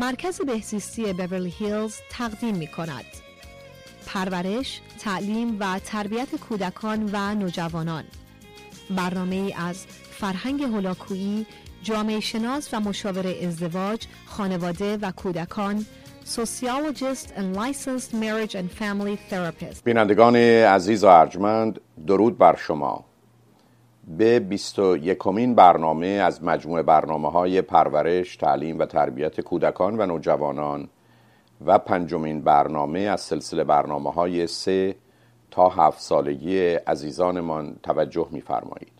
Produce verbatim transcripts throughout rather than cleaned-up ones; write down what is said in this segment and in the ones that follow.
مرکز بهزیستی بیورلی هیلز تقدیم می کند پرورش، تعلیم و تربیت کودکان و نوجوانان. برنامه‌ای از فرهنگ هولاکویی، جامعه شناس و مشاور ازدواج، خانواده و کودکان، Sociologist and Licensed Marriage and Family Therapist. بینندگان عزیز و ارجمند، درود بر شما. به بیست و یکمین برنامه از مجموعه برنامه‌های پرورش، تعلیم و تربیت کودکان و نوجوانان و پنجمین برنامه از سلسله برنامه‌های سه تا هفت سالگی عزیزانمان توجه می‌فرمایید.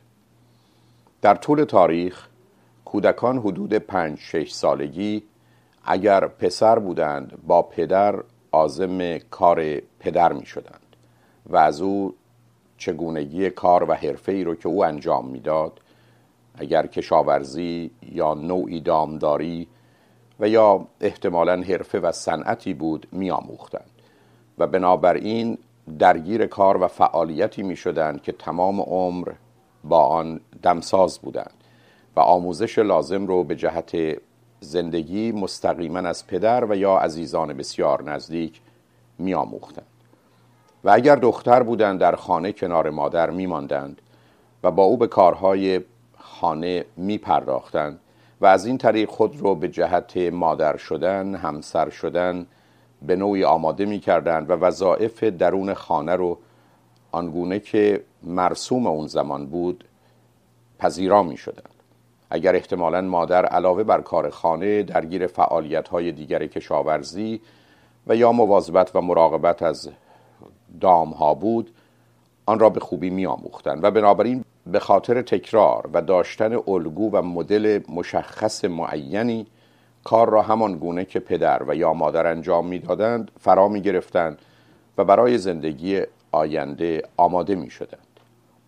در طول تاریخ کودکان حدود پنج شش سالگی اگر پسر بودند با پدر عازم کار پدر می شدند و از او چگونگی کار و حرفه‌ای رو که او انجام میداد، اگر کشاورزی یا نوعی دامداری و یا احتمالاً حرفه و صنعتی بود می آموختند و بنابراین درگیر کار و فعالیتی می شدند که تمام عمر با آن دمساز بودند و آموزش لازم رو به جهت زندگی مستقیما از پدر و یا عزیزان بسیار نزدیک می آموختند. و اگر دختر بودند در خانه کنار مادر می ماندند و با او به کارهای خانه می پرداختند و از این طریق خود رو به جهت مادر شدن، همسر شدن به نوعی آماده می کردند و وظایف درون خانه رو آنگونه که مرسوم اون زمان بود پذیرا می شدند. اگر احتمالاً مادر علاوه بر کار خانه درگیر فعالیت‌های دیگر کشاورزی و یا مواظبت و مراقبت از دامها بود، آن را به خوبی می‌آموختند و بنابراین به خاطر تکرار و داشتن الگو و مدل مشخص معینی کار را همان گونه که پدر و یا مادر انجام می‌دادند فرا می‌گرفتند و برای زندگی آینده آماده می‌شدند.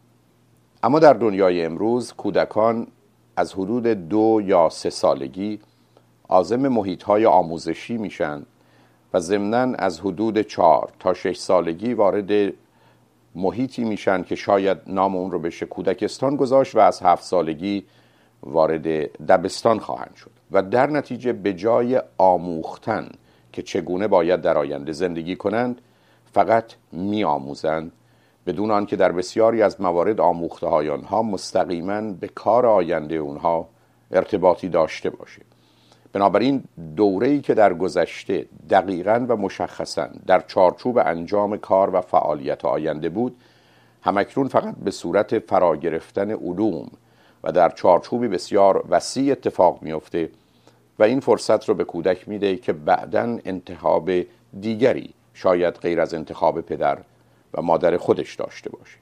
اما در دنیای امروز کودکان از حدود دو یا سه سالگی عازم محیط‌های آموزشی میشن و ضمناً از حدود چهار تا شش سالگی وارد محیطی میشن که شاید نام اون رو بشه کودکستان گذاشت و از هفت سالگی وارد دبستان خواهند شد و در نتیجه به جای آموختن که چگونه باید در آینده زندگی کنند فقط میآموزند، بدون آنکه در بسیاری از موارد آموخته های آنها مستقیما به کار آینده اونها ارتباطی داشته باشه. بنابراین دوره‌ای که در گذشته دقیقاً و مشخصاً در چارچوب انجام کار و فعالیت آینده بود، همکنون فقط به صورت فرا گرفتن علوم و در چارچوبی بسیار وسیع اتفاق میفته و این فرصت رو به کودک میده که بعداً انتخاب دیگری شاید غیر از انتخاب پدر و مادر خودش داشته باشه.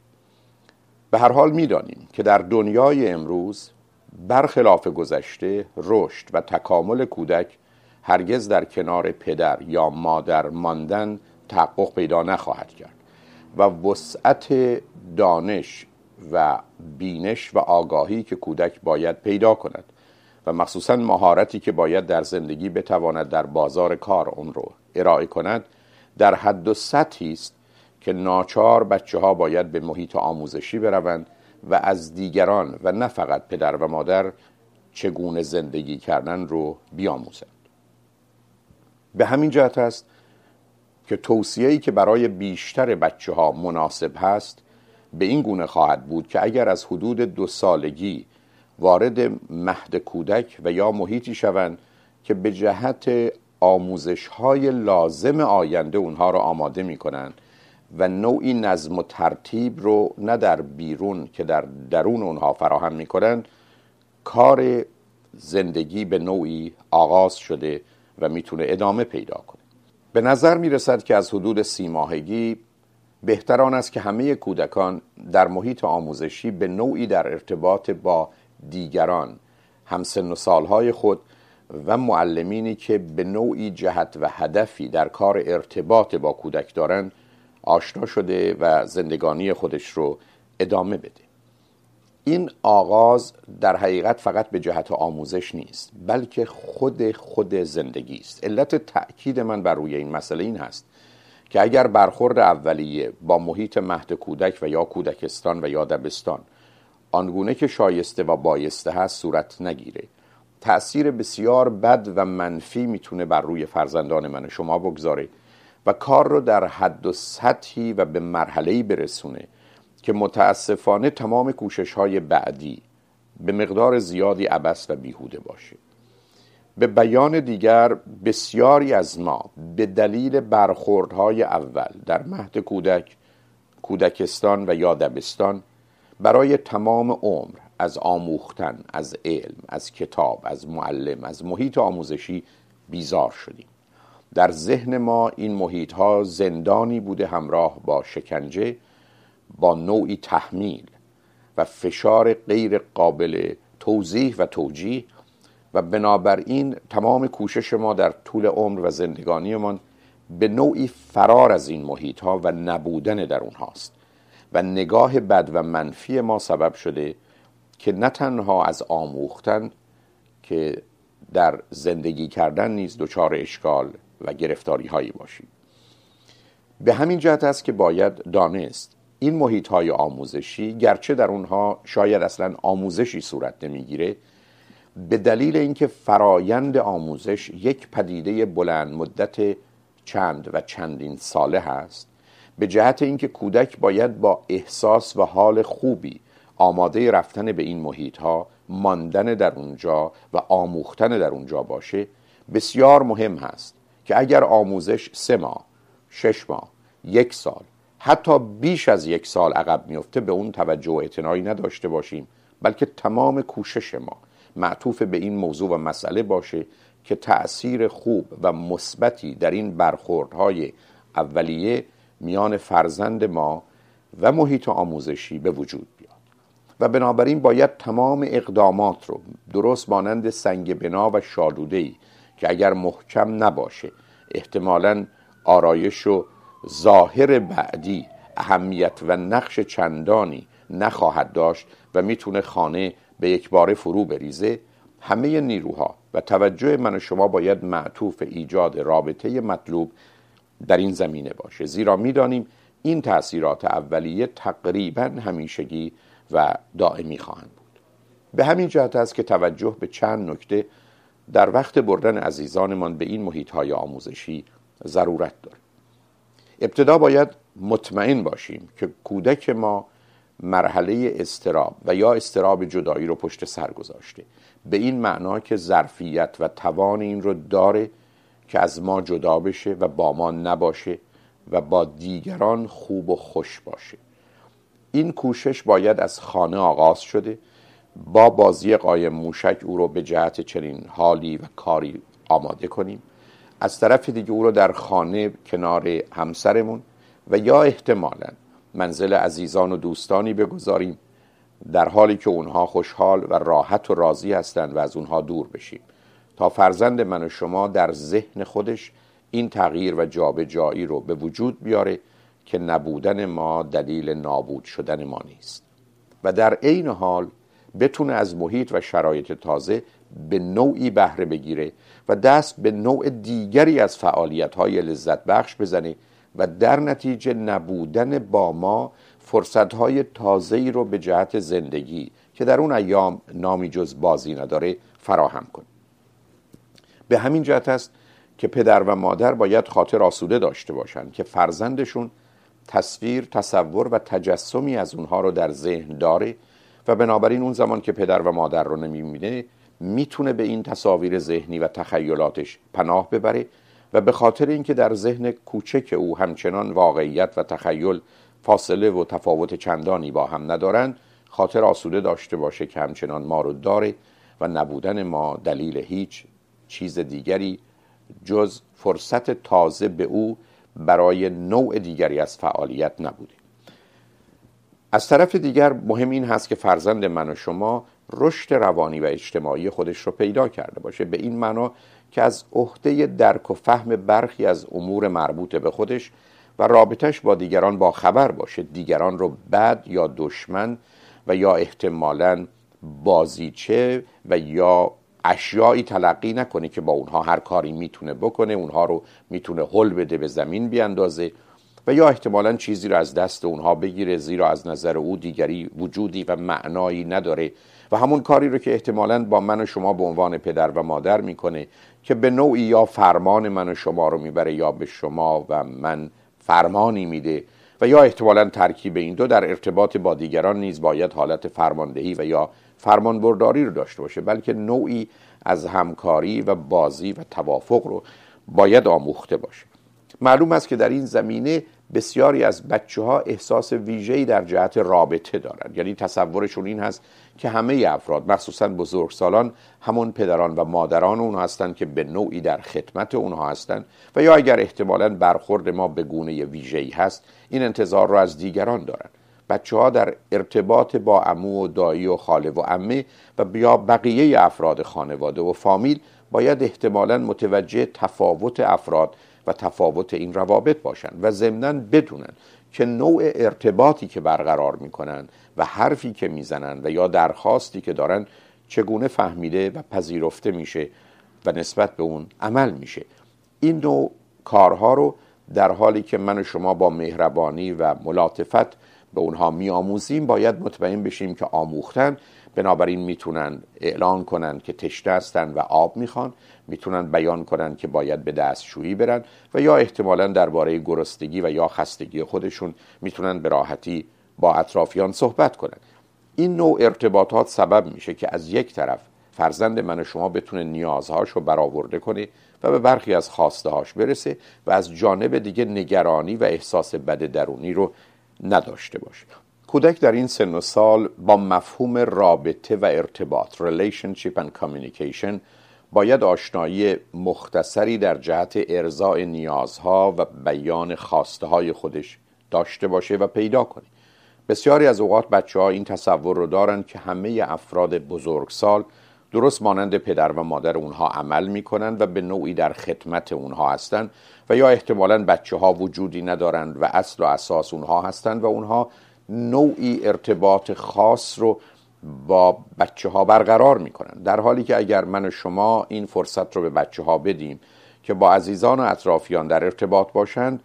به هر حال میدانیم که در دنیای امروز برخلاف گذشته رشد و تکامل کودک هرگز در کنار پدر یا مادر ماندن تحقق پیدا نخواهد کرد و وسعت دانش و بینش و آگاهی که کودک باید پیدا کند و مخصوصاً مهارتی که باید در زندگی بتواند در بازار کار اون رو ارائه کند در حد و سطحی است که ناچار بچه ها باید به محیط آموزشی بروند و از دیگران و نه فقط پدر و مادر چگونه زندگی کردن رو بیاموزند. به همین جهت است که توصیه‌ای که برای بیشتر بچه ها مناسب هست به این گونه خواهد بود که اگر از حدود دو سالگی وارد مهد کودک و یا محیطی شوند که به جهت آموزش‌های لازم آینده اونها رو آماده می‌کنند و نوعی نظم و ترتیب رو نه در بیرون که در درون اونها فراهم میکنن، کار زندگی به نوعی آغاز شده و میتونه ادامه پیدا کنه. به نظر میرسد که از حدود سی ماهگی بهتر آن است که همه کودکان در محیط آموزشی به نوعی در ارتباط با دیگران همسن و سالهای خود و معلمینی که به نوعی جهت و هدفی در کار ارتباط با کودک دارند آشنا شده و زندگانی خودش رو ادامه بده. این آغاز در حقیقت فقط به جهت آموزش نیست، بلکه خود خود زندگی است. علت تأکید من بر روی این مسئله این هست که اگر برخورد اولیه با محیط مهد کودک و یا کودکستان و یا دبستان آنگونه که شایسته و بایسته هست صورت نگیره تأثیر بسیار بد و منفی میتونه بر روی فرزندان من و شما بگذاره و کار رو در حد و سطحی و به مرحله‌ای برسونه که متاسفانه تمام کوشش‌های بعدی به مقدار زیادی عبث و بیهوده باشه. به بیان دیگر، بسیاری از ما به دلیل برخوردهای اول در مهد کودک، کودکستان و یا دبستان برای تمام عمر از آموختن، از علم، از کتاب، از معلم، از محیط آموزشی بیزار شدیم. در ذهن ما این محیط‌ها زندانی بوده همراه با شکنجه، با نوعی تحمیل و فشار غیر قابل توضیح و توجیه، و بنابراین تمام کوشش ما در طول عمر و زندگانیمان به نوعی فرار از این محیط‌ها و نبودن در اونهاست و نگاه بد و منفی ما سبب شده که نه تنها از آموختن که در زندگی کردن نیز دچار اشکال و گرفتاری هایی باشیم. به همین جهت است که باید دانست این محیط های آموزشی گرچه در اونها شاید اصلا آموزشی صورت نمیگیره، به دلیل اینکه فرایند آموزش یک پدیده بلند مدت چند و چندین ساله هست، به جهت اینکه کودک باید با احساس و حال خوبی آماده رفتن به این محیط ها، ماندن در اونجا و آموختن در اونجا باشه، بسیار مهم هست که اگر آموزش سه ماه، شش ماه، یک سال، حتی بیش از یک سال عقب میفته به اون توجه و اعتنایی نداشته باشیم، بلکه تمام کوشش ما معطوف به این موضوع و مسئله باشه که تأثیر خوب و مثبتی در این برخوردهای اولیه میان فرزند ما و محیط آموزشی به وجود بیاد و بنابراین باید تمام اقدامات رو درست مانند سنگ بنا و شالوده‌ای که اگر محکم نباشه احتمالاً آرایش و ظاهر بعدی اهمیت و نقش چندانی نخواهد داشت و میتونه خانه به یک باره فرو بریزه، همه نیروها و توجه من و شما باید معطوف ایجاد رابطه مطلوب در این زمینه باشه، زیرا میدانیم این تأثیرات اولیه تقریبا همیشگی و دائمی خواهند بود. به همین جهت است که توجه به چند نکته در وقت بردن عزیزانمان به این محیط‌های آموزشی ضرورت داره. ابتدا باید مطمئن باشیم که کودک ما مرحله اضطراب و یا اضطراب جدایی رو پشت سر گذاشته، به این معنا که ظرفیت و توان این رو داره که از ما جدا بشه و با ما نباشه و با دیگران خوب و خوش باشه. این کوشش باید از خانه آغاز شده، با بازی قایم موشک او رو به جهت چنین حالی و کاری آماده کنیم، از طرف دیگه او رو در خانه کنار همسرمون و یا احتمالاً منزل عزیزان و دوستانی بگذاریم در حالی که اونها خوشحال و راحت و راضی هستند و از اونها دور بشیم تا فرزند من و شما در ذهن خودش این تغییر و جابجایی رو به وجود بیاره که نبودن ما دلیل نابود شدن ما نیست و در عین حال بتونه از محیط و شرایط تازه به نوعی بهره بگیره و دست به نوع دیگری از فعالیت‌های لذت بخش بزنه و در نتیجه نبودن با ما فرصت‌های تازه‌ای رو به جهت زندگی که در اون ایام نامی جز بازی نداره فراهم کنه. به همین جهت است که پدر و مادر باید خاطر آسوده داشته باشند که فرزندشون تصویر، تصور و تجسمی از اونها رو در ذهن داره و بنابراین اون زمان که پدر و مادر رو نمی‌بینه میتونه به این تصاویر ذهنی و تخیلاتش پناه ببره و به خاطر اینکه در ذهن کوچک او همچنان واقعیت و تخیل فاصله و تفاوت چندانی با هم ندارند، خاطر آسوده داشته باشه که همچنان ما رو داره و نبودن ما دلیل هیچ چیز دیگری جز فرصت تازه به او برای نوع دیگری از فعالیت نبوده. از طرف دیگر مهم این هست که فرزند من و شما رشد روانی و اجتماعی خودش رو پیدا کرده باشه، به این معنا که از عهده درک و فهم برخی از امور مربوط به خودش و رابطش با دیگران با خبر باشه، دیگران رو بد یا دشمن و یا احتمالاً بازیچه و یا اشیایی تلقی نکنه که با اونها هر کاری میتونه بکنه، اونها رو میتونه هل بده به زمین بیاندازه و یا احتمالاً چیزی رو از دست اونها بگیره، زیرا از نظر او دیگری وجودی و معنایی نداره و همون کاری رو که احتمالاً با من و شما به عنوان پدر و مادر میکنه که به نوعی یا فرمان من و شما رو میبره یا به شما و من فرمانی میده و یا احتمالاً ترکیب این دو در ارتباط با دیگران نیز باید حالت فرماندهی و یا فرمانبرداری رو داشته باشه، بلکه نوعی از همکاری و بازی و توافق رو باید آموخته باشه. معلوم است که در این زمینه بسیاری از بچه ها احساس ویژه‌ای در جهت رابطه دارند، یعنی تصورشون این هست که همه افراد مخصوصا بزرگسالان همون پدران و مادران اونها هستند که به نوعی در خدمت اونها هستند و یا اگر احتمالاً برخورد ما به گونه ویژه‌ای هست این انتظار رو از دیگران دارند. بچه ها در ارتباط با عمو و دایی و خاله و عمه و یا بقیه افراد خانواده و فامیل باید احتمالاً متوجه تفاوت افراد و تفاوت این روابط باشند و ضمناً بدونن که نوع ارتباطی که برقرار میکنن و حرفی که میزنن و یا درخواستی که دارن چگونه فهمیده و پذیرفته میشه و نسبت به اون عمل میشه. این نوع کارها رو در حالی که من و شما با مهربانی و ملاطفت به اونها میآموزیم باید مطمئن بشیم که آموختن، بنابراین میتونن اعلان کنن که تشنه هستن و آب میخوان، میتونن بیان کنن که باید به دستشویی برن و یا احتمالاً درباره گرسنگی و یا خستگی خودشون میتونن به راحتی با اطرافیان صحبت کنن. این نوع ارتباطات سبب میشه که از یک طرف فرزند من و شما بتونه نیازهاشو برآورده کنه و به برخی از خواسته هاش برسه و از جانب دیگه نگرانی و احساس بد درونی رو نداشته باشه. کودک در این سن و سال با مفهوم رابطه و ارتباط relationship and communication باید آشنایی مختصری در جهت ارضاء نیازها و بیان خواسته های خودش داشته باشه و پیدا کنه. بسیاری از اوقات بچه ها این تصور رو دارن که همه افراد بزرگسال درست مانند پدر و مادر اونها عمل میکنن و به نوعی در خدمت اونها هستن و یا احتمالاً بچه ها وجودی ندارند و اصل و اساس اونها هستن و اونها نوعی ارتباط خاص رو با بچه ها برقرار میکنن، در حالی که اگر من و شما این فرصت رو به بچه ها بدیم که با عزیزان و اطرافیان در ارتباط باشند،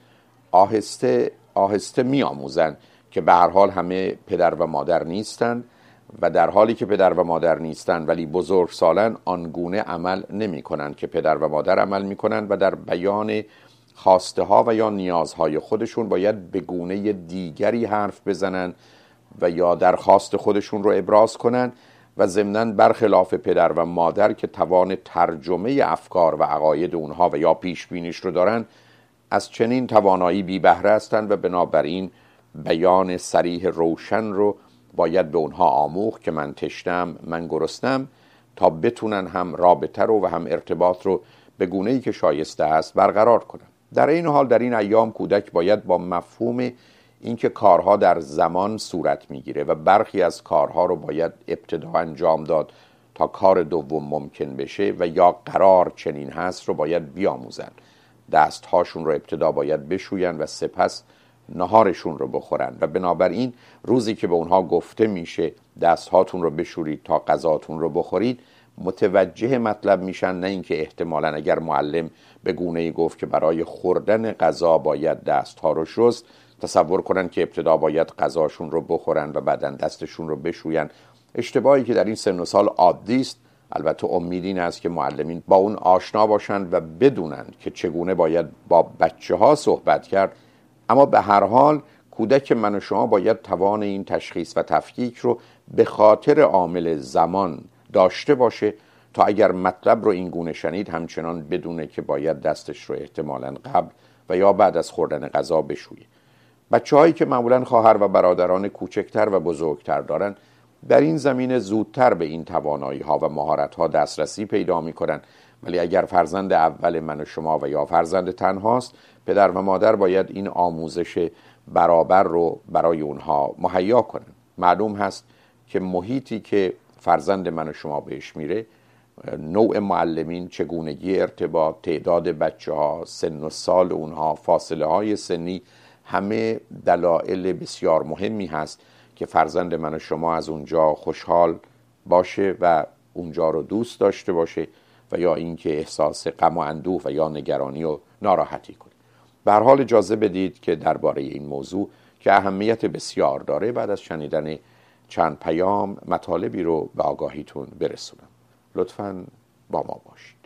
آهسته آهسته میآموزن که به هر حال همه پدر و مادر نیستن و در حالی که پدر و مادر نیستن ولی بزرگسالان آنگونه عمل نمی کنن که پدر و مادر عمل می کنن و در بیان خواسته ها و یا نیازهای خودشون باید به گونه دیگری حرف بزنن و یا درخواست خودشون رو ابراز کنن و ضمناً برخلاف پدر و مادر که توان ترجمه افکار و عقاید اونها و یا پیش بینیش رو دارن، از چنین توانایی بی بهره هستند و بنابراین بیان صریح روشن رو باید به اونها آموخت که من تشنم، من گرسنم، تا بتونن هم رابطه رو و هم ارتباط رو به گونه‌ای که شایسته است برقرار کنن. در این حال در این ایام کودک باید با مفهوم اینکه کارها در زمان صورت میگیره و برخی از کارها رو باید ابتدا انجام داد تا کار دوم ممکن بشه و یا قرار چنین هست رو باید بیاموزن. دستهاشون رو ابتدا باید بشوین و سپس نهارشون رو بخورن و بنابراین روزی که به اونها گفته میشه دستهاتون رو بشورید تا غذاتون رو بخورید، متوجه مطلب میشن، نه اینکه احتمالاً اگر معلم به گونه‌ای گفت که برای خوردن غذا باید دستها رو شست، تصور کنن که ابتدا باید غذاشون رو بخورن و بعداً دستشون رو بشوین. اشتباهی که در این سن و سال عادی است. البته امید این است که معلمین با اون آشنا باشند و بدونن که چگونه باید با بچه ها صحبت کرد، اما به هر حال کودک من و شما باید توان این تشخیص و تفکیک رو به خاطر عامل زمان داشته باشه تا اگر مطلب رو این گونه شنید همچنان بدونه که باید دستش رو احتمالاً قبل و یا بعد از خوردن غذا بشویه. بچه هایی که معمولاً خواهر و برادران کوچکتر و بزرگتر دارن در این زمینه زودتر به این توانایی ها و مهارت ها دسترسی پیدا می کنن، ولی اگر فرزند اول من و شما و یا فرزند تنهاست، پدر و مادر باید این آموزش برابر رو برای اونها مهیا کنن. معلوم هست که محیطی که فرزند من و شما بهش میره، نوع معلمین، چگونگی ارتباط، تعداد بچه ها، سن و سال اونها، فاصله های سنی، همه دلایل بسیار مهمی هست که فرزند من و شما از اونجا خوشحال باشه و اونجا رو دوست داشته باشه و یا اینکه احساس غم و اندوه و یا نگرانی و ناراحتی کنه. به هر حال اجازه بدید که درباره این موضوع که اهمیت بسیار داره بعد از شنیدن چند پیام مطالبی رو به آگاهیتون برسونم. لطفاً با ما باشید.